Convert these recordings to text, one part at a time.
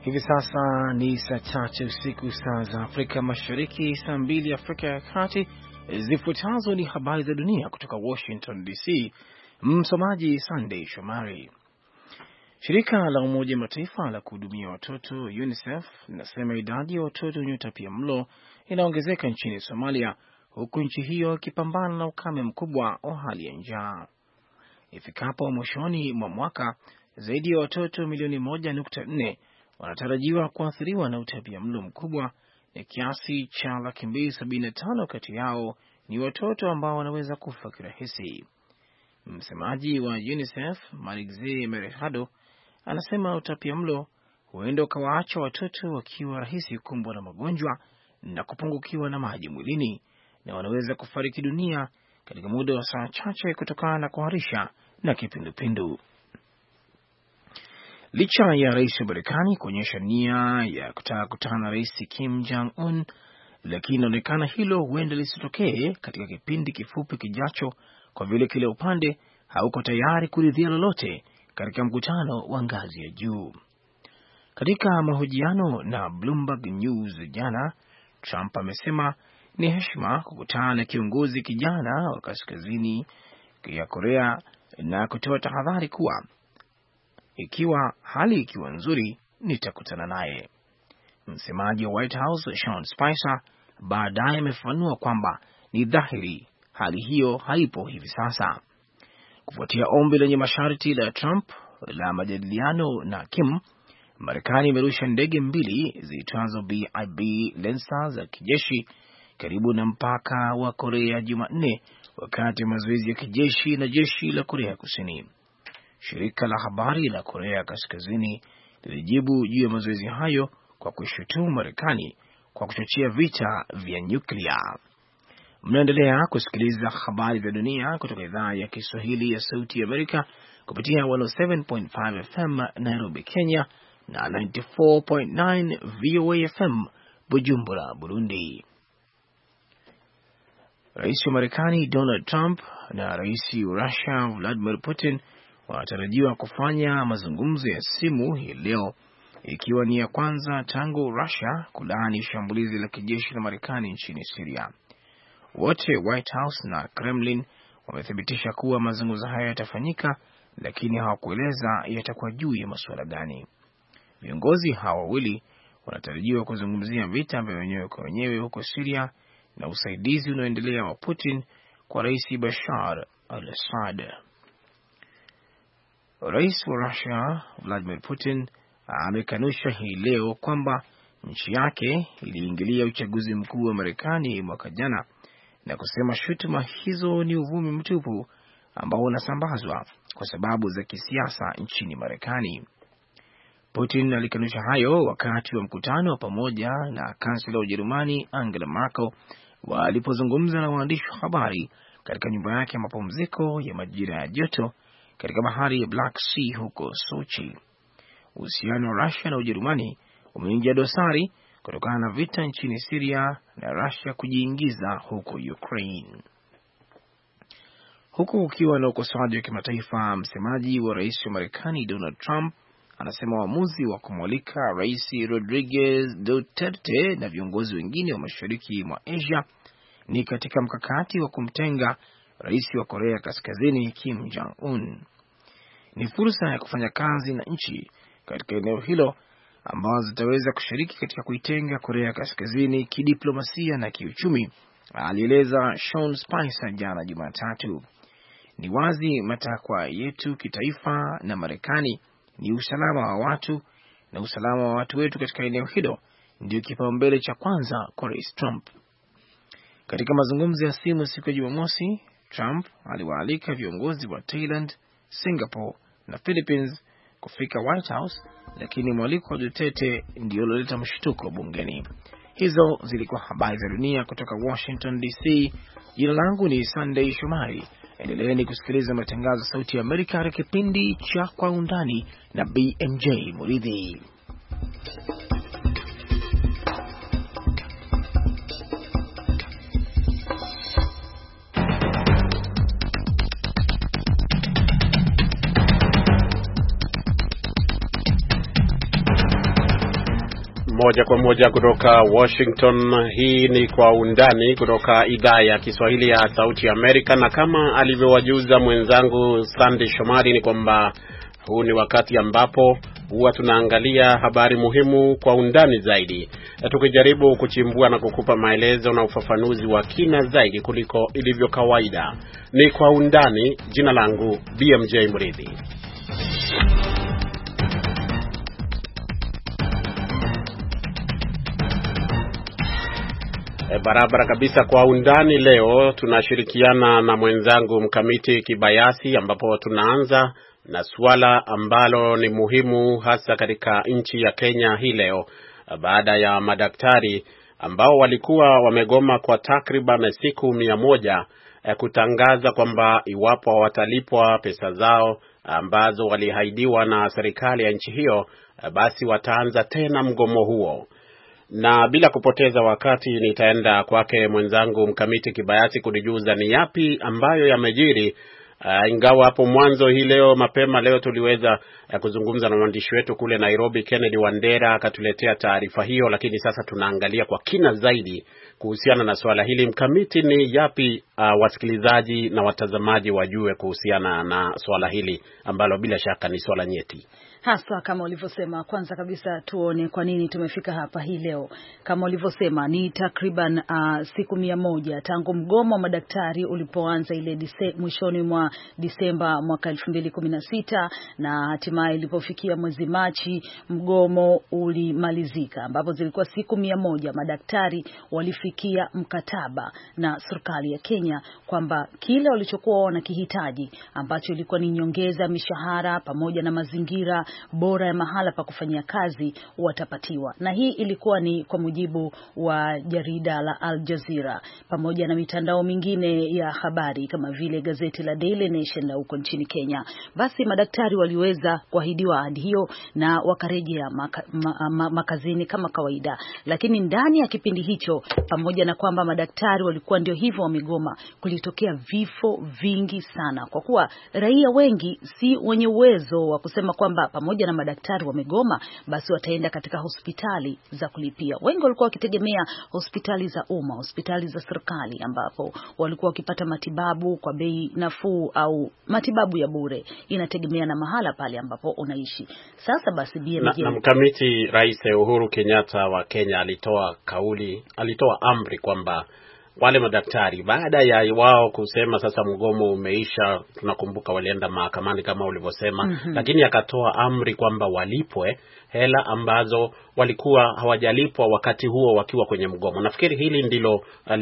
Hivi sasa ni saa 3 usiku saa za Afrika Mashariki, saa 2 Afrika ya Kati. Zifuatazo ni habari za dunia kutoka Washington DC. Msomaji Sunday Shomari. Shirika la Umoja Mataifa la kuhudumia watoto UNICEF linasema idadi ya watoto wenye utapiamlo inaongezeka nchini Somalia, huku nchi hiyo ikipambana na ukame mkubwa wa hali ya njaa. Ifikapo mwishoni mwa mwaka, zaidi ya watoto milioni 1.4 wanatarajiwa kuathiriwa na utapiamlo mkubwa, na kiasi cha 275,000 kati yao ni watoto ambao wanaweza kufa kirahisi. Msemaji wa UNICEF Marixie Mercado anasema utapiamlo huenda ukawaacha watoto wakiwa rahisi kukumbwa na magonjwa na kupungukiwa na maji mwilini, na wanaweza kufariki dunia katika muda wa saa chache kutokana na kuharisha na kipindupindu. Licha ya rais wa Marekani kuonyesha nia ya kutaka kukutana na rais Kim Jong-un, lakini inaonekana hilo huenda lisitokee katika kipindi kifupi kijacho, kwa vile kila upande hauko tayari kuridhia lolote katika mkutano wa ngazi ya juu. Katika mahojiano na Bloomberg News jana, Trump amesema ni heshima kukutana na kiongozi kijana wa kaskazini ya Korea na kutoa tahadhari kuwa ikiwa hali ikiwa nzuri nitakutana naye. Msemaji wa White House Sean Spicer baadaye amefafanua kwamba ni dhahiri hali hiyo haipo hivi sasa. Kufuatia ombi lenye masharti la Trump la majadiliano na Kim, Marekani imerusha ndege 2 ziitwazo BIB Lancer za kijeshi karibu na mpaka wa Korea Jumanne, wakati wa mazoezi ya kijeshi na jeshi la Korea Kusini. Shirika la habari la Korea Kaskazini lilijibu juu ya mazoezi hayo kwa kushutumu Marekani kwa kuchochea vita vya nyuklia. Mnaendelea kusikiliza habari za dunia kutoka idhaa ya Kiswahili ya Sauti ya Amerika kupitia 107.5 FM Nairobi, Kenya na 94.9 VOA FM Bujumbura, Burundi. Rais wa Marekani Donald Trump na rais wa Russia Vladimir Putin wanatarajiwa kufanya mazungumzo ya simu hii leo, ikiwa ni ya kwanza tangu Russia kulaani shambulizi la kijeshi la Marekani nchini Syria. Wote White House na Kremlin wamethibitisha kuwa mazungumzo haya yatafanyika, lakini hawakueleza yatakuwa juu ya masuala gani. Viongozi hawa wawili wanatarajiwa kuzungumzia vita vya wenyewe kwa wenyewe huko Syria na usaidizi unaoendelea wa Putin kwa Rais Bashar al-Assad. Rais wa Russia Vladimir Putin amekanusha hii leo kwamba nchi yake iliingilia uchaguzi mkuu wa Marekani mwaka jana na kusema shutuma hizo ni uvumi mtupu ambao unasambazwa kwa sababu za kisiasa nchini Marekani. Putin alikanusha hayo wakati wa mkutano wa pamoja na kansela wa Ujerumani Angela Merkel walipozungumza na waandishi wa habari katika nyumba yake ya mapumziko ya majira ya joto katika bahari ya Black Sea huko Sochi. Uhusiano wa Russia na Ujerumani umeingia dosari kutokana na vita nchini Syria na Russia kujiingiza huko Ukraine. Huku ukiwa na ukosoaji wa kimataifa, msemaji wa rais wa Marekani Donald Trump anasema uamuzi wa kumwalika Rais Rodriguez Duterte na viongozi wengine wa mashariki mwa Asia ni katika mkakati wa kumtenga rais wa Korea Kaskazini Kim Jong-un. Ni fursa ya kufanya kazi na nchi katika eneo hilo ambazo zitaweza kushiriki katika kuitenga Korea Kaskazini kidiplomasia na kiuchumi, alieleza Sean Spicer jana Jumatatu. Ni wazi matakwa yetu kitaifa na Marekani ni usalama wa watu, na usalama wa watu wetu katika eneo hilo ndio kipaumbele cha kwanza kwa Rais Trump. Katika mazungumzo ya simu siku ya Jumamosi, Trump aliwaalika viongozi wa Thailand, Singapore na Philippines kufika White House, lakini mwaliko wa Duterte ndio ulioleta mshtuko bungeni. Hizo zilikuwa habari za dunia kutoka Washington DC. Jina langu ni Sunday Shomari. Endeleeni kusikiliza matangazo Sauti ya Amerika katika kipindi cha Kwa Undani na BMJ Muridhi. Moja kwa moja kutoka Washington. Hii ni Kwa Undani kutoka idhaa ya Kiswahili ya Sauti ya Amerika, na kama alivyowajuza mwenzangu Sandy Shomari ni kwamba huu ni wakati ambapo huwa tunaangalia habari muhimu kwa undani zaidi, tukijaribu kuchimbua na kukupa maelezo na ufafanuzi wa kina zaidi kuliko ilivyo kawaida. Ni Kwa Undani. Jina langu BMJ Mridhi. Barabara kabisa. Kwa Undani leo tunashirikiana na mwenzangu Mkamiti Kibayasi, ambapo tunaanza na suala ambalo ni muhimu hasa katika nchi ya Kenya hii leo, baada ya madaktari ambao walikuwa wamegoma kwa takriban siku 100 kutangaza kwamba iwapo watalipwa pesa zao ambazo walihaidiwa na serikali ya nchi hiyo, basi wataanza tena mgomo huo. Na bila kupoteza wakati nitaenda kwake mwenzangu Mkamiti Kibayasi kunijuza ni yapi ambayo yamejiri. Ingawa hapo mwanzo hii leo mapema leo tuliweza kuzungumza na mwandishi wetu kule Nairobi Kennedy Wandera akatuletea taarifa hiyo, lakini sasa tunaangalia kwa kina zaidi kuhusiana na swala hili. Mkamiti, ni yapi wasikilizaji na watazamaji wajue kuhusiana na swala hili ambalo bila shaka ni swala nyeti? Hasa kama ulivyosema, kwanza kabisa tuone kwa nini tumefika hapa hii leo. Kama ulivyosema, ni takriban siku 100 tangu mgomo wa madaktari ulipoanza ile mwishoni mwa Disemba mwaka 2016, na hatimaye ilipofikia mwezi Machi mgomo ulimalizika, ambapo zilikuwa siku 100 madaktari walifikia mkataba na serikali ya Kenya kwamba kile walichokuwa wanakihitaji, ambacho ilikuwa ni nyongeza mishahara pamoja na mazingira bora ya mahala pa kufanyia kazi, watapatiwa. Na hii ilikuwa ni kwa mujibu wa jarida la Al Jazeera pamoja na mitandao mingine ya habari kama vile gazeti la Daily Nation la huko nchini Kenya. Basi madaktari waliweza kuahidiwa ahadi hiyo na wakarejea makazini kama kawaida. Lakini ndani ya kipindi hicho, pamoja na kwamba madaktari walikuwa ndio hivyo wamegoma, kulitokea vifo vingi sana, kwa kuwa raia wengi si wenye uwezo wa kusema kwamba pamoja na madaktari wamegoma basi wataenda katika hospitali za kulipia. Wengi walikuwa wakitegemea hospitali za umma, hospitali za serikali, ambapo walikuwa wakipata matibabu kwa bei nafuu au matibabu ya bure, inategemea na mahala pale ambapo unaishi. Sasa basi na Mkamiti, Rais Uhuru Kenyatta wa Kenya alitoa amri kwamba wale madaktari, baada ya wao kusema sasa mgomo umeisha, tunakumbuka walienda mahakamani kama ulivyosema, lakini akatoa amri kwamba walipwe hela ambazo walikuwa hawajalipwa wakati huo wakiwa kwenye mgomo. Nafikiri hili ndilo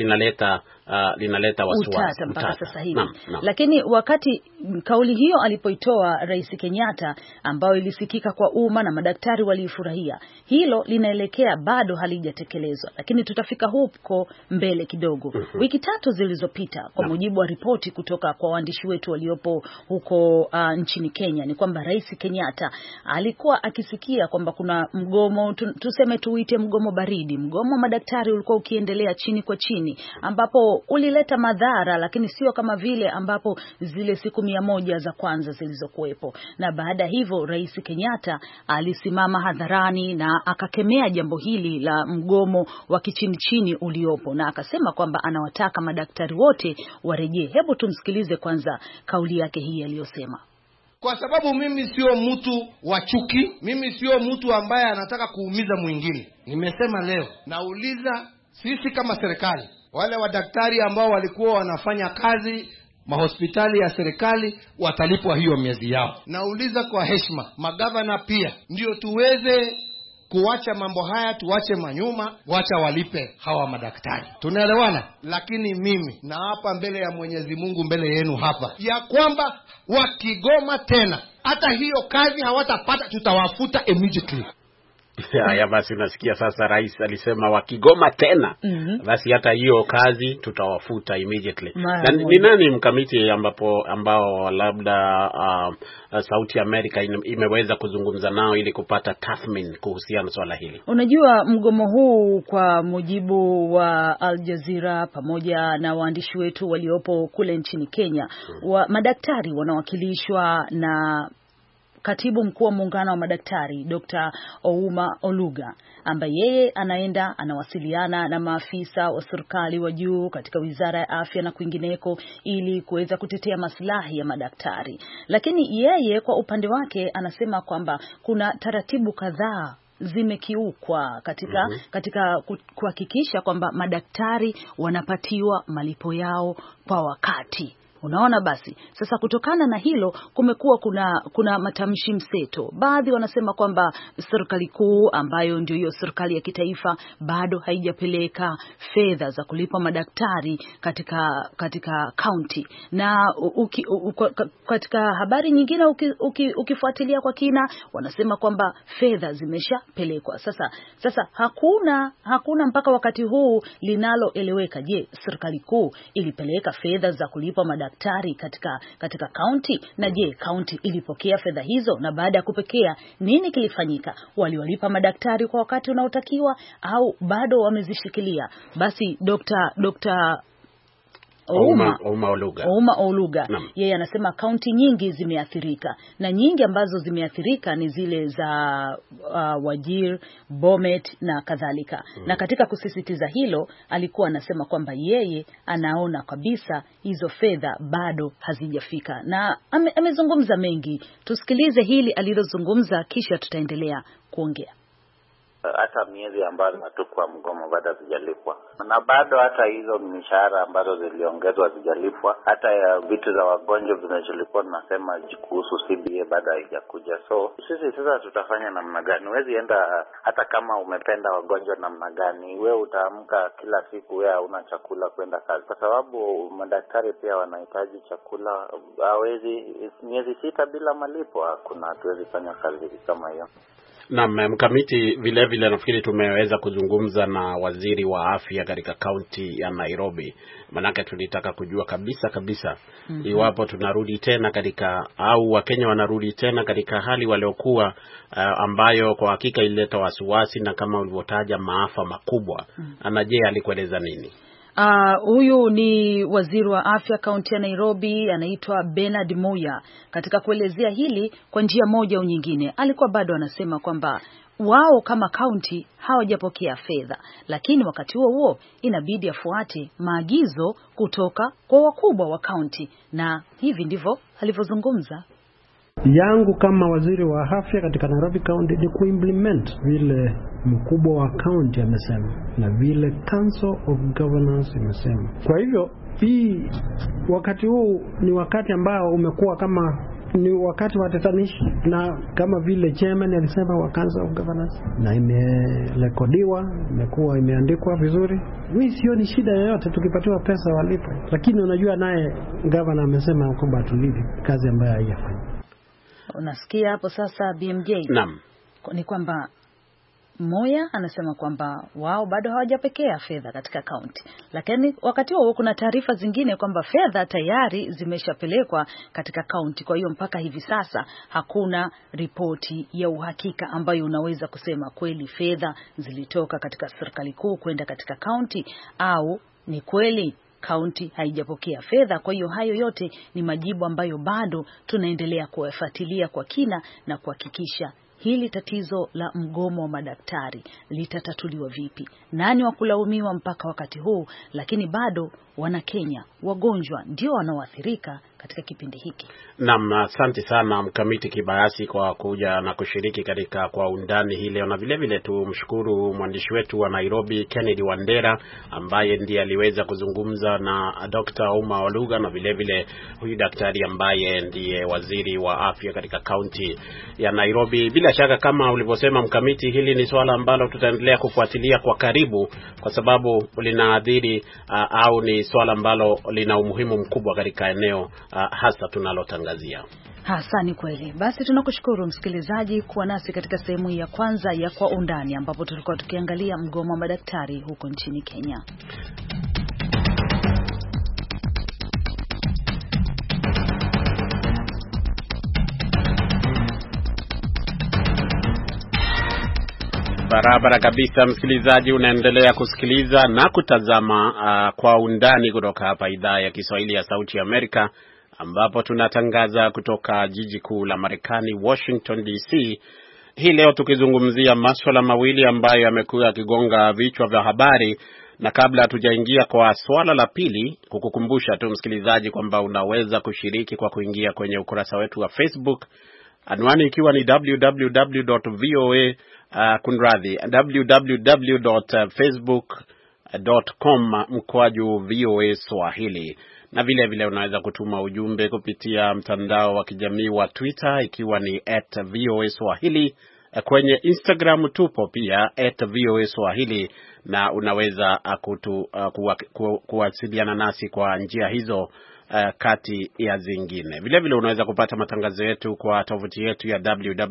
linaleta wasiwasi mpaka sasa hivi. Lakini wakati kauli hiyo alipoitoa Rais Kenyatta, ambayo ilisikika kwa umma na madaktari walifurahia, hilo linaelekea bado halijatekelezwa, lakini tutafika huko mbele kidogo. Wiki 3 zilizopita, kwa mujibu wa ripoti kutoka kwa waandishi wetu waliopo huko nchini Kenya, ni kwamba Rais Kenyatta alikuwa akisikia kwamba kuna mgomo, tuseme tuite mgomo baridi. Mgomo wa madaktari ulikuwa ukiendelea chini kwa chini, ambapo ulileta madhara, lakini sio kama vile ambapo zile siku 100 za kwanza zilizokuwepo. Na baada hivyo Rais Kenyatta alisimama hadharani na akakemea jambo hili la mgomo wa kichini chini uliopo, na akasema kwamba anawataka madaktari wote warejee. Hebu tumsikilize kwanza kauli yake hii aliyosema. Kwa sababu mimi sio mtu wa chuki, mimi sio mtu ambaye anataka kuumiza mwingine. Nimesema leo, nauliza sisi kama serikali, wale wadaktari ambao walikuwa wanafanya kazi mahospitali ya serikali watalipwa hiyo miezi yao. Nauliza kwa heshima, magavana pia, ndio tuweze kuacha mambo haya, tuache manyuma, wacha walipe hawa madaktari. Tunaelewana? Lakini mimi na hapa mbele ya Mwenyezi Mungu, mbele yenu hapa, ya kwamba wakigoma tena, hata hiyo kazi hawatapata, tutawafuta immediately. Ya basi unasikia sasa, rais alisema wakigoma tena basi hata hiyo kazi tutawafuta immediately. Na ni nani Mkamiti ambao labda Sauti Amerika imeweza kuzungumza nao ili kupata tathmini kuhusiana na swala hili? Unajua, mgomo huu kwa mujibu wa Al Jazeera pamoja na waandishi wetu waliopo kule nchini Kenya, madaktari wanawakilishwa na katibu mkuu wa muungano wa madaktari Dr. Ouma Oluga, ambaye yeye anaenda anawasiliana na maafisa wa serikali wa juu katika Wizara ya Afya na kwingineko ili kuweza kutetea maslahi ya madaktari. Lakini yeye kwa upande wake anasema kwamba kuna taratibu kadhaa zimekiukwa katika kuhakikisha kwamba madaktari wanapatiwa malipo yao kwa wakati. Unaona, basi sasa kutokana na hilo kumekuwa kuna matamshi mseto. Baadhi wanasema kwamba serikali kuu ambayo ndio hiyo serikali ya kitaifa bado haijapeleka fedha za kulipa madaktari katika county, na katika habari nyingine ukifuatilia kwa kina wanasema kwamba fedha zimeshapelekwa. Sasa hakuna mpaka wakati huu linaloeleweka. Je, serikali kuu ilipeleka fedha za kulipa madaktari katika county, na je county ilipokea fedha hizo, na baada ya kupokea nini kilifanyika? Waliwalipa madaktari kwa wakati unaotakiwa au bado wamezishikilia? Basi Dr. Ouma Oluga yeye anasema kaunti nyingi zimeathirika, na nyingi ambazo zimeathirika ni zile za Wajir, Bomet na kadhalika. Na katika kusisitiza hilo alikuwa anasema kwamba yeye anaona kabisa hizo fedha bado hazijafika, na amezungumza mengi. Tusikilize hili alilozungumza kisha tutaendelea kuongea. Hata miezi ambazo hatukuwa mgomo bado hazijalipwa, na bado hata hizo mishahara ambazo ziliongezwa hazijalipwa. Hata ya vitu za wagonjwa vinacholipwa tunasema kuhusu CBA bado haijakuja. So sisi sasa tutafanya namna gani? Huwezi enda hata kama umependa wagonjwa namna gani, wewe utaamka kila siku wewe una chakula kwenda kazi, kwa sababu madaktari pia wanahitaji chakula. Hawezi miezi 6 bila malipo, hakuna, hatuwezi fanya kazi kama hiyo. Naam, mkamiti vile nafikiri tumeweza kuzungumza na waziri wa afya katika kaunti ya Nairobi. Manake tulitaka kujua kabisa iwapo tunarudi tena katika au Wakenya wanarudi tena katika hali waliokuwa ambayo kwa hakika ilileta wasiwasi na kama ulivyotaja maafa makubwa. Anaje alikueleza nini? Huyu ni waziri wa afya kaunti ya Nairobi, anaitwa Bernard Moya. Katika kuelezea hili kwa njia moja au nyingine, alikuwa bado anasema kwamba wao kama kaunti hawajapokea fedha, lakini wakati huo inabidi afuate maagizo kutoka kwa wakubwa wa kaunti, na hivi ndivyo alivyozungumza. Yangu kama waziri wa afya katika Nairobi County ni kuimplement vile mkubwa wa county amesema na vile Council of Governors imesema. Kwa hivyo hii wakati huu ni wakati ambao umekuwa kama ni wakati wa tatanishi, na kama vile chairman alisema wa Council of Governors, na imerekodiwa, imekuwa imeandikwa vizuri. Mimi sioni shida yoyote tukipatiwa pesa walipo, lakini unajua naye governor amesema kwamba tulipe kazi ambayo haijafanya. Unasikia hapo sasa BMJ? Naam. Ni kwamba Moya anasema kwamba wao bado hawajapokea fedha katika kaunti, lakini wakati huo kuna taarifa zingine kwamba fedha tayari zimeshapelekwa katika kaunti. Kwa hiyo mpaka hivi sasa hakuna ripoti ya uhakika ambayo unaweza kusema kweli fedha zilitoka katika serikali kuu kwenda katika kaunti au ni kweli kaunti haijapokea fedha. Kwa hiyo hayo yote ni majibu ambayo bado tunaendelea kuyafuatilia kwa kina na kuhakikisha hili tatizo la mgomo wa madaktari litatatuliwa vipi, nani wa kulaumiwa mpaka wakati huu, lakini bado wana Kenya wagonjwa ndio wanaoathirika katika kipindi hiki. Naam, asante sana Mkamiti Kibayasi kwa kuja na kushiriki katika kwa undani hii leo, na vile tumshukuru mwandishi wetu wa Nairobi Kennedy Wandera ambaye ndiye aliweza kuzungumza na Dr. Ouma Oluga, na vile huyu daktari ambaye ndiye waziri wa afya katika kaunti ya Nairobi. Bila shaka kama ulivyosema Mkamiti, hili ni swala ambalo tutaendelea kufuatilia kwa karibu kwa sababu linaathiri au ni swala ambalo lina umuhimu mkubwa katika eneo hasa tunalotangazia. Hasa ni kweli. Basi tunakushukuru msikilizaji kuwa nasi katika sehemu ya kwanza ya Kwa Undani, ambapo tulikuwa tukiangalia mgomo wa madaktari huko nchini Kenya. Barabara kabisa msikilizaji, unaendelea kusikiliza na kutazama Kwa Undani kutoka hapa idhaa ya Kiswahili ya Sauti ya Amerika, ambapo tunatangaza kutoka jiji kuu la Marekani, Washington DC. Hii leo tukizungumzia masuala mawili ambayo yamekuwa yakigonga vichwa vya habari. Na kabla hatujaingia kwa swala la pili, kukukumbusha tu msikilizaji kwamba unaweza kushiriki kwa kuingia kwenye ukurasa wetu wa Facebook, anwani ikiwa ni www.facebook.com/VOA Swahili. Na vile vile unaweza kutuma ujumbe kupitia mtandao wa kijamii wa Twitter ikiwa ni @VOA Swahili. Kwenye Instagram tupo pia @VOA Swahili, na unaweza kuwasiliana nasi kwa njia hizo kati ya zingine. Vile vile unaweza kupata matangazo yetu kwa tovuti yetu ya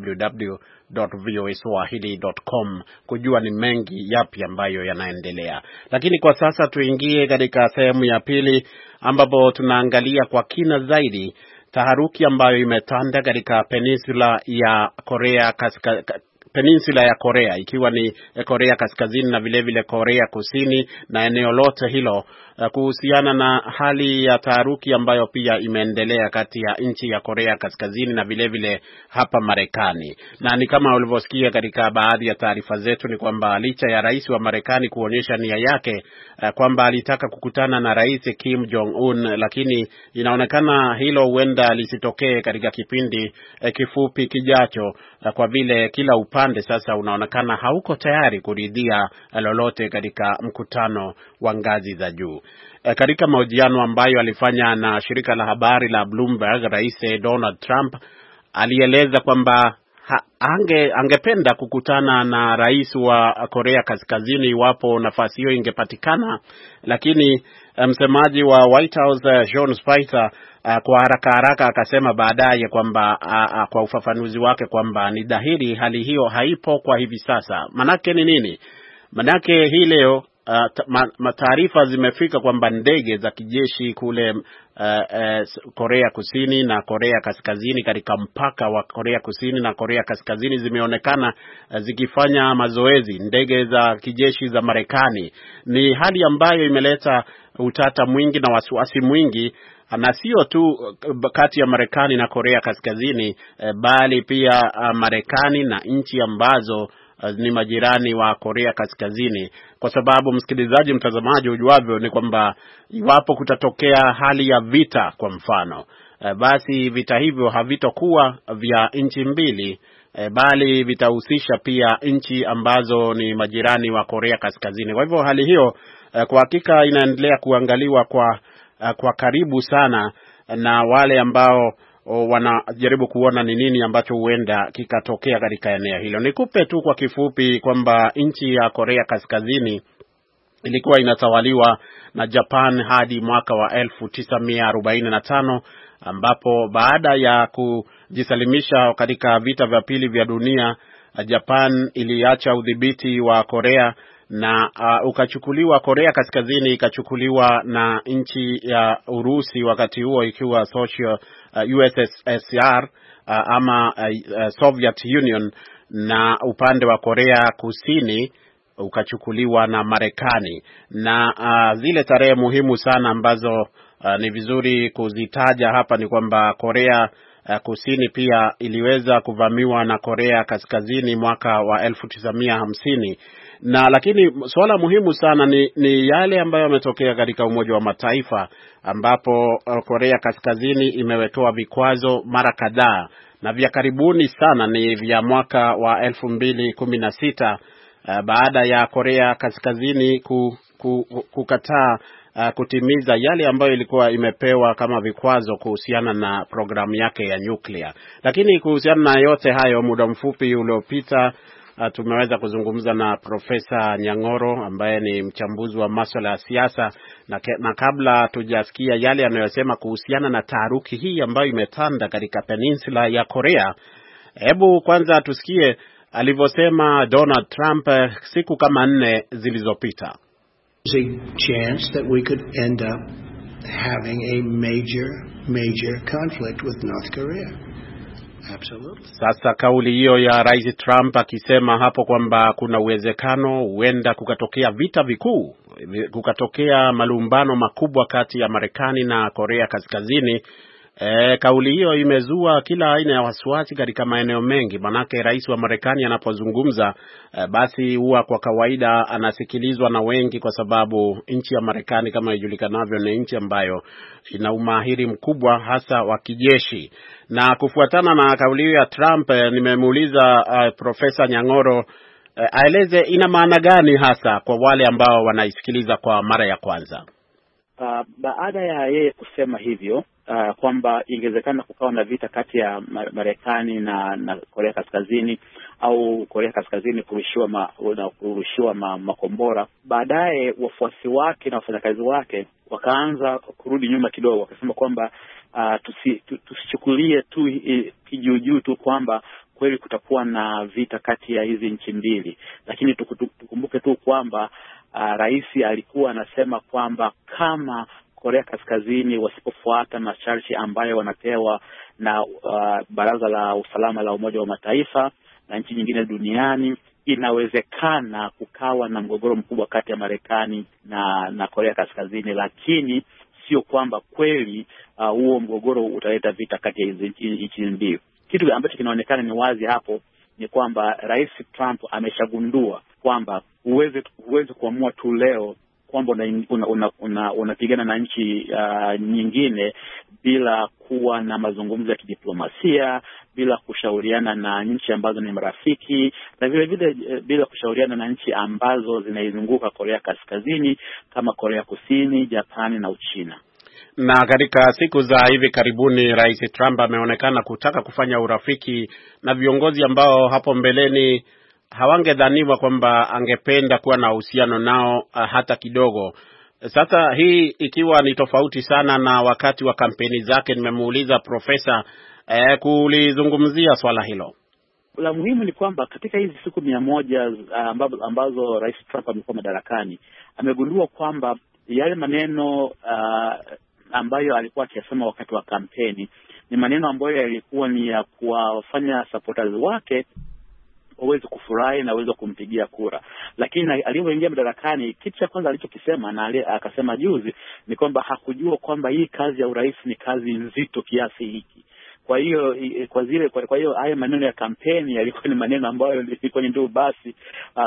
www.voaswahili.com kujua ni mengi yapi ambayo yanaendelea. Lakini kwa sasa tuingie katika sehemu ya pili ambapo tunaangalia kwa kina zaidi taharuki ambayo imetanda katika peninsula ya Korea ikiwa ni Korea Kaskazini na vile vile Korea Kusini na eneo lote hilo kuhusiana na hali ya taharuki ambayo pia imeendelea kati ya nchi ya Korea Kaskazini na vile vile hapa Marekani. Na ni kama ulivyosikia katika baadhi ya taarifa zetu ni kwamba licha ya rais wa Marekani kuonyesha nia yake kwamba alitaka kukutana na Rais Kim Jong Un, lakini inaonekana hilo huenda lisitokee katika kipindi kifupi kijacho, kwa vile kila upande sasa unaonekana hauko tayari kuridhia lolote katika mkutano wa ngazi za juu. Katika mahojiano ambayo alifanya na shirika la habari la Bloomberg, Rais Donald Trump alieleza kwamba angependa kukutana na rais wa Korea Kaskazini iwapo nafasi hiyo ingepatikana, lakini msemaji wa White House Sean Spicer kwa haraka akasema baadaye kwamba kwa ufafanuzi wake kwamba ni dhahiri hali hiyo haipo kwa hivi sasa. Manake ni nini? Manake hii leo taarifa zimefika kwamba ndege za kijeshi kule Korea Kusini na Korea Kaskazini, katika mpaka wa Korea Kusini na Korea Kaskazini, zimeonekana zikifanya mazoezi, ndege za kijeshi za Marekani. Ni hali ambayo imeleta utata mwingi na wasiwasi mwingi, na sio tu kati ya Marekani na Korea Kaskazini, bali pia Marekani na nchi ambazo ni majirani wa Korea Kaskazini, kwa sababu msikilizaji, mtazamaji, ujuavyo ni kwamba iwapo kutatokea hali ya vita kwa mfano, basi vita hivyo havitokuwa vya nchi mbili, bali vitahusisha pia nchi ambazo ni majirani wa Korea Kaskazini. Kwa hivyo hali hiyo kwa hakika inaendelea kuangaliwa kwa karibu sana na wale ambao wanajaribu kuona ni nini ambacho huenda kikatokea katika eneo hilo. Nikupe tu kwa kifupi kwamba nchi ya Korea Kaskazini ilikuwa inatawaliwa na Japan hadi mwaka wa 1945, ambapo baada ya kujisalimisha katika vita vya pili vya dunia, Japan iliacha udhibiti wa Korea na ukachukuliwa, Korea Kaskazini ikachukuliwa na nchi ya Urusi, wakati huo ikiwa social USSR ama Soviet Union, na upande wa Korea Kusini ukachukuliwa na Marekani. Na zile tarehe muhimu sana ambazo ni vizuri kuzitaja hapa ni kwamba Korea Kusini pia iliweza kuvamiwa na Korea Kaskazini mwaka wa 1950. Na lakini swala muhimu sana ni yale ambayo yametokea katika Umoja wa Mataifa, ambapo Korea Kaskazini imewekewa vikwazo mara kadhaa, na vya karibuni sana ni vya mwaka wa 2016 baada ya Korea Kaskazini kukataa kutimiza yale ambayo ilikuwa imepewa kama vikwazo kuhusiana na programu yake ya nyuklia. Lakini kuhusiana na yote hayo, muda mfupi uliopita tumeweza kuzungumza na Profesa Nyang'oro ambaye ni mchambuzi wa masuala ya siasa, na kabla tujasikia yale anayosema kuhusiana na taharuki hii ambayo imetanda katika peninsula ya Korea, hebu kwanza tusikie alivyosema Donald Trump siku kama 4 zilizopita. There's a chance that we could end up having a major conflict with North Korea. Absolutely. Sasa kauli hiyo ya Rais Trump akisema hapo kwamba kuna uwezekano huenda kukatokea vita vikuu, kukatokea malumbano makubwa kati ya Marekani na Korea Kaskazini, Kauli hiyo imezua kila aina ya wasiwasi katika maeneo mengi, manake rais wa Marekani anapozungumza basi huwa kwa kawaida anasikilizwa na wengi, kwa sababu nchi ya Marekani kama ijulikanavyo ni nchi ambayo ina umahiri mkubwa hasa wa kijeshi. Na kufuatana na kauli hiyo ya Trump, nimemuuliza Profesa Nyang'oro aeleze ina maana gani hasa kwa wale ambao wanaisikiliza kwa mara ya kwanza. Baada ya yeye kusema hivyo kwamba ingewezekana kukawa na vita kati ya Marekani na Korea Kaskazini, au Korea Kaskazini kurushiwa makombora, baadaye wafuasi wake na wafanyakazi wake wakaanza kurudi nyuma kidogo, wakasema kwamba tusichukulie tu kijujuu tu kwamba kweli kutakuwa na vita kati ya hizi nchi mbili, lakini tukumbuke tu kwamba rais alikuwa anasema kwamba kama Korea Kaskazini wasipofuata masharti ambayo wanapewa na Baraza la Usalama la Umoja wa Mataifa na nchi nyingine duniani, inawezekana kukawa na mgogoro mkubwa kati ya Marekani na Korea Kaskazini, lakini sio kwamba kweli huo mgogoro utaleta vita kati ya hizi nchi mbili. Kitu ambacho kinaonekana ni wazi hapo ni kwamba Rais Trump ameshagundua kwamba huwezi kuamua tu leo kwamba unapigana na nchi nyingine bila kuwa na mazungumzo ya kidiplomasia, bila kushauriana na nchi ambazo ni marafiki, na vile vile bila kushauriana na nchi ambazo zinaizunguka Korea Kaskazini kama Korea Kusini, Japani na Uchina. Na katika siku za hivi karibuni Rais Trump ameonekana kutaka kufanya urafiki na viongozi ambao hapo mbeleni hawangedhaniwa kwamba angependa kuwa na uhusiano nao hata kidogo. Sasa hii ikiwa ni tofauti sana na wakati wa kampeni zake, nimemuuliza Profesa kulizungumzia swala hilo. La muhimu ni kwamba katika hizi siku 100 ambazo Rais Trump amekuwa madarakani, amegundua kwamba yale maneno ambayo alikuwa akisema wakati wa kampeni ni maneno ambayo yalikuwa ni ya kuwafanya supporters wake waweze kufurahi na waweze kumpigia kura. Lakini alipoingia madarakani, kitu cha kwanza alichokisema na akasema juzi ni kwamba hakujua kwamba hii kazi ya urais ni kazi nzito kiasi hiki. Kwa hiyo haya maneno ya kampeni yalikuwa ni maneno ambayo ilikuwa ni ndio basi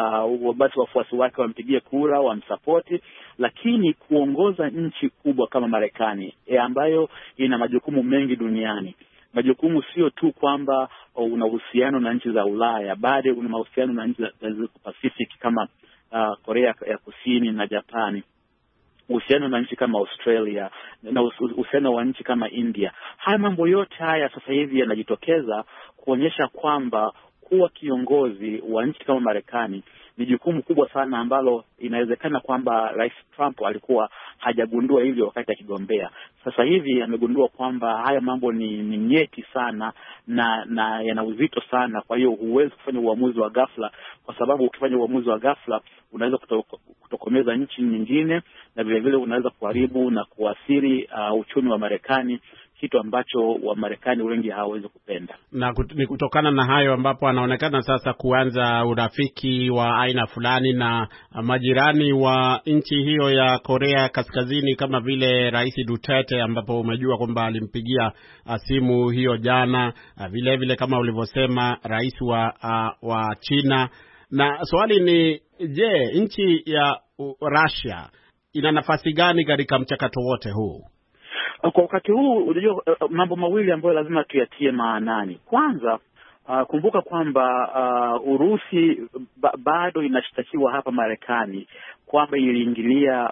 wafuasi wake wampigie kura, wamsapoti. Lakini kuongoza nchi kubwa kama Marekani ambayo ina majukumu mengi duniani, majukumu sio tu kwamba una uhusiano na nchi za Ulaya, bali una mahusiano na nchi za Pacific kama Korea ya Kusini na Japani, uhusiano na nchi kama Australia na uhusiano wa nchi kama India. Haya mambo yote haya sasa hivi yanajitokeza kuonyesha kwamba kuwa kiongozi wa nchi kama Marekani ni jukumu kubwa sana ambalo inawezekana kwamba Rais Trump alikuwa hajagundua hivyo wakati akigombea. Sasa hivi amegundua kwamba haya mambo ni nyeti sana na yana uzito sana. Kwa hiyo huwezi kufanya uamuzi wa ghafla, kwa sababu ukifanya uamuzi wa ghafla unaweza kutokomeza nchi nyingine, na vile vile unaweza kuharibu na kuathiri uchumi wa Marekani, kitu ambacho wa Marekani wengi hawawezi kupenda. Na ni kutokana na hayo ambapo anaonekana sasa kuanza urafiki wa aina fulani na majirani wa nchi hiyo ya Korea Kaskazini, kama vile Rais Duterte, ambapo umejua kwamba alimpigia simu hiyo jana, vile vile kama ulivyosema rais wa China. Na swali ni, je, nchi ya Russia ina nafasi gani katika mchakato wote huu? Kwa wakati huu unajua mambo mawili ambayo lazima tuyatie maanani. Kwanza, kumbuka kwamba Urusi bado inashtakiwa hapa Marekani kwamba iliingilia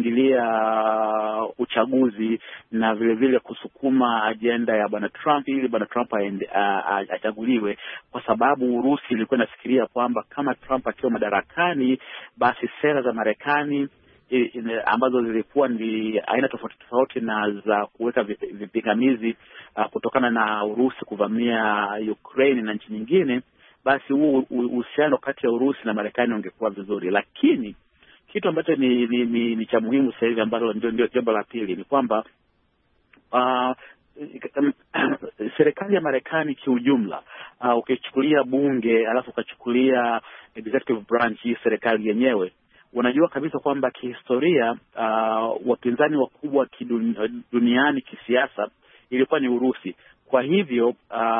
uchaguzi na vile vile kusukuma ajenda ya Bwana Trump ili Bwana Trump achaguliwe, kwa sababu Urusi ilikuwa inafikiria kwamba kama Trump akiwa madarakani, basi sera za Marekani ambazo zilikuwa ni aina tofauti na za kuweka vipingamizi kutokana na Urusi kuvamia Ukraine na nchi nyingine, basi huo uhusiano kati ya Urusi na Marekani ungekuwa vizuri. Lakini kitu ambacho ni cha muhimu sasa hivi ambalo ndio jambo la pili ni kwamba serikali ya Marekani kiujumla, ukichukulia bunge alafu ukachukulia executive branch, hii serikali yenyewe, unajua kabisa kwamba kihistoria wapinzani wakubwa duniani kisiasa ilikuwa ni Urusi. Kwa hivyo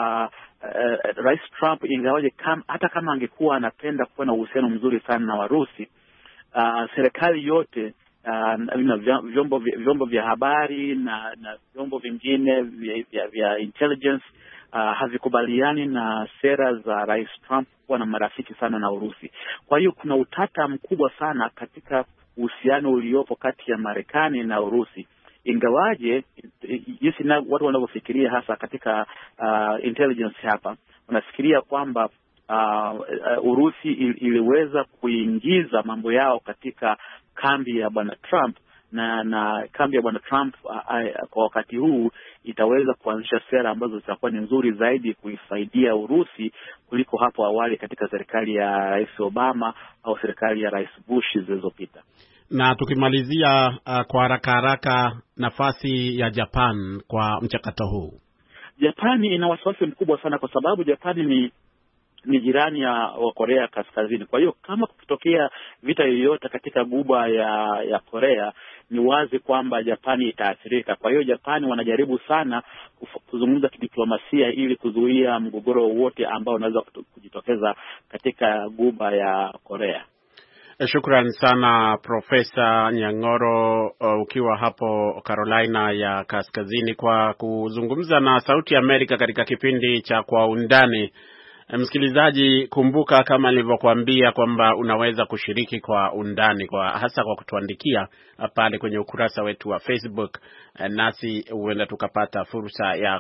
Rais Trump ingawaje hata kama angekuwa anapenda kuwa na uhusiano mzuri sana na Warusi, serikali yote vyombo vya habari na vyombo vingine vya intelligence havikubaliani na sera za Rais Trump kuwa na marafiki sana na Urusi. Kwa hiyo kuna utata mkubwa sana katika uhusiano uliopo kati ya Marekani na Urusi. Ingawaje jinsi watu wanavyofikiria hasa katika intelligence hapa, wanafikiria kwamba Urusi iliweza kuingiza mambo yao katika kambi ya Bwana Trump na kambi ya Bwana Trump kwa wakati huu itaweza kuanzisha sera ambazo zitakuwa ni nzuri zaidi kuifaidia Urusi kuliko hapo awali katika serikali ya Rais Obama au serikali ya Rais Bush zilizopita. Na tukimalizia kwa haraka nafasi ya Japan kwa mchakato huu. Japani ina wasiwasi mkubwa sana kwa sababu Japani ni jirani wa Korea Kaskazini. Kwa hiyo kama kutokea vita yoyote katika guba ya Korea, ni wazi kwamba Japani itaathirika. Kwa hiyo Japani wanajaribu sana kuzungumza kidiplomasia ili kuzuia mgogoro wote ambao unaweza kujitokeza katika guba ya Korea. Shukran sana Profesa Nyang'oro, ukiwa hapo Carolina ya Kaskazini, kwa kuzungumza na Sauti ya Amerika katika kipindi cha Kwa Undani. Msikilizaji, kumbuka kama nilivyokuambia kwamba unaweza kushiriki Kwa Undani hasa kwa kutuandikia pale kwenye ukurasa wetu wa Facebook, nasi huenda tukapata fursa ya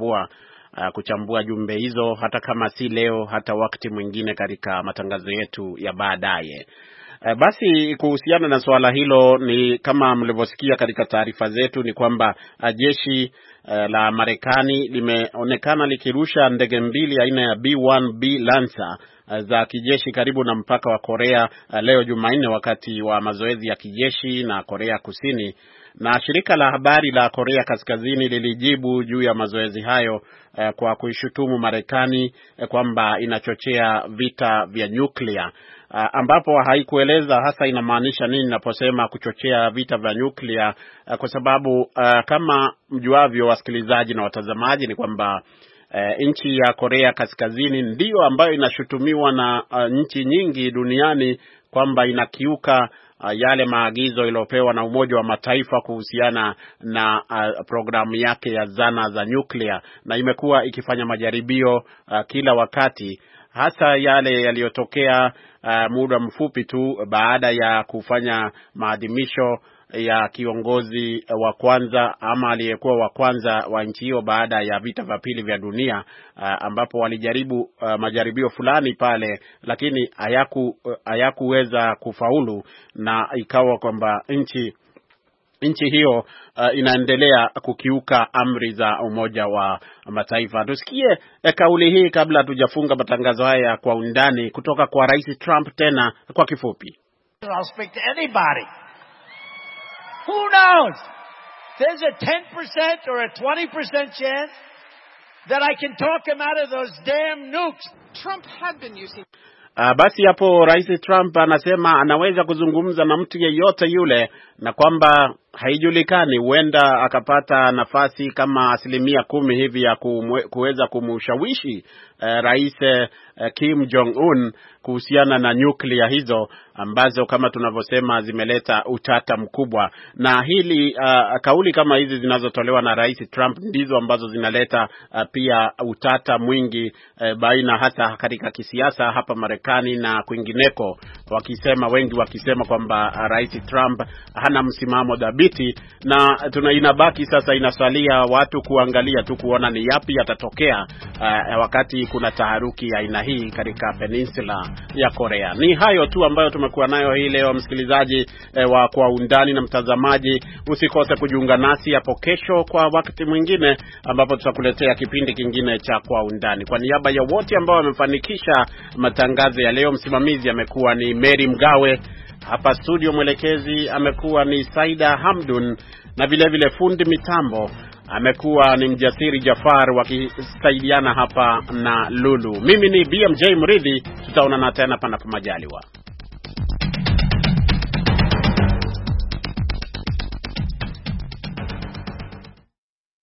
kuchambua jumbe hizo, hata kama si leo, hata wakati mwingine katika matangazo yetu ya baadaye. Basi kuhusiana na swala hilo, ni kama mlivyosikia katika taarifa zetu, ni kwamba jeshi la Marekani limeonekana likirusha ndege mbili aina ya B-1B Lancer za kijeshi karibu na mpaka wa Korea leo Jumanne, wakati wa mazoezi ya kijeshi na Korea Kusini. Na shirika la habari la Korea Kaskazini lilijibu juu ya mazoezi hayo kwa kuishutumu Marekani kwamba inachochea vita vya nyuklia, ambapo haikueleza hasa inamaanisha nini naposema kuchochea vita vya nyuklia, kwa sababu kama mjuavyo wasikilizaji na watazamaji, ni kwamba nchi ya Korea Kaskazini ndio ambayo inashutumiwa na nchi nyingi duniani kwamba inakiuka yale maagizo iliyopewa na Umoja wa Mataifa kuhusiana na programu yake ya zana za nyuklia, na imekuwa ikifanya majaribio kila wakati, hasa yale yaliyotokea muda mfupi tu baada ya kufanya maadhimisho ya kiongozi wa kwanza ama aliyekuwa wa kwanza wa nchi hiyo baada ya vita vya pili vya dunia, ambapo walijaribu majaribio fulani pale, lakini hayakuweza kufaulu, na ikawa kwamba nchi hiyo inaendelea kukiuka amri za Umoja wa Mataifa. Tusikie kauli hii kabla hatujafunga matangazo haya Kwa Undani kutoka kwa Rais Trump tena kwa kifupi. I'll speak to anybody. Who knows? There's a 10% or a 20% chance that I can talk him out of those damn nukes. Trump had been using... Basi hapo Rais Trump anasema anaweza kuzungumza na mtu yeyote yule, na kwamba haijulikani, huenda akapata nafasi kama 10% hivi ya kuweza kumshawishi Rais Kim Jong-un kuhusiana na nyuklia hizo ambazo kama tunavyosema zimeleta utata mkubwa. Na hili kauli kama hizi zinazotolewa na Rais Trump ndizo ambazo zinaleta pia utata mwingi baina hata katika kisiasa hapa Marekani na kwingineko, wengi wakisema kwamba Rais Trump hana msimamo dhabiti, na inabaki sasa, inasalia watu kuangalia tu kuona ni yapi yatatokea wakati kuna taharuki ya aina hii katika peninsula ya Korea. Ni hayo tu ambayo tumekuwa nayo hii leo, msikilizaji wa Kwa Undani, na mtazamaji, usikose kujiunga nasi hapo kesho kwa wakati mwingine ambapo tutakuletea kipindi kingine cha Kwa Undani. Kwa niaba ya wote ambao wamefanikisha matangazo ya leo, msimamizi amekuwa ni Mary Mgawe, hapa studio mwelekezi amekuwa ni Saida Hamdun, na vile fundi mitambo amekuwa ni Mjasiri Jafar, wakisaidiana hapa na Lulu. Mimi ni BMJ Mridhi, tutaonana tena panapo majaliwa.